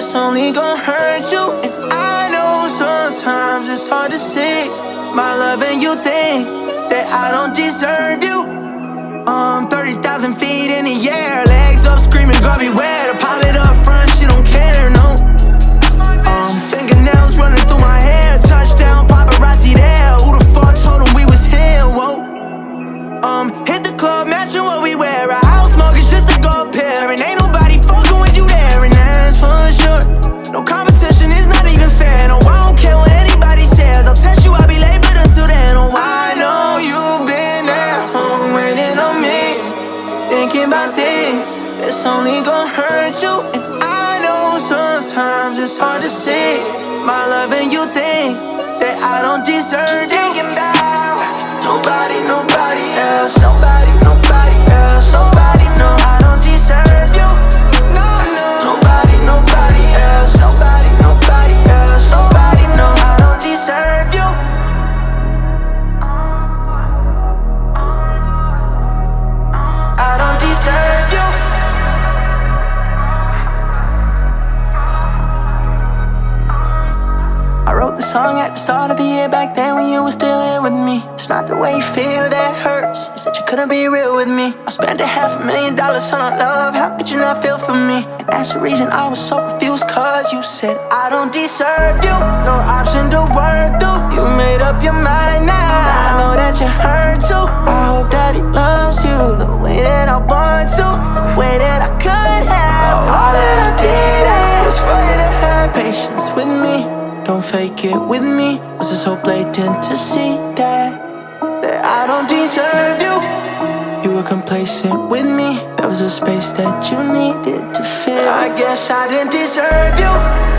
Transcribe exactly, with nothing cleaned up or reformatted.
it's only gon' hurt you. And I know sometimes it's hard to see my love and you think that I don't deserve you. Um, thirty thousand feet in the air, legs up screaming, girl beware. The pilot up front, she don't care, no. Um, fingernails running through my hair, touchdown, paparazzi there. Who the fuck told him we was here, whoa? Um, hit the club, matching what we wear. A house smoking just to go up here. And ain't nobody fucking with you there, and that's for sure. No competition, it's not even fair. No, I don't care what anybody says. I'll test you, I'll be late, but until then, oh, I know you've been at home waiting on me, thinking about things that's only gon' hurt you. And I know sometimes it's hard to see my love and you think that I don't deserve you. Thinking about nobody, nobody else, nobody, nobody else, nobody, no, I don't deserve you. No, no, nobody, nobody else, nobody, nobody else, nobody, no, I don't deserve you. I don't deserve you. I wrote the song at the start of the year, back then when you were still here with me. It's not the way you feel that hurts, it's that you couldn't be real with me. I spent a half a million dollars on our love, how could you not feel for me? And that's the reason I was so confused, cause you said I don't deserve you. No option to work through, you made up your mind now. I know that you hurt too, I hope that he loves you the way that I want to, the way that I could have. All that I did was for you to have patience with me. Don't fake it with me, was it so blatant to see that That I don't deserve you? You were complacent with me, there was a space that you needed to fill. I guess I didn't deserve you.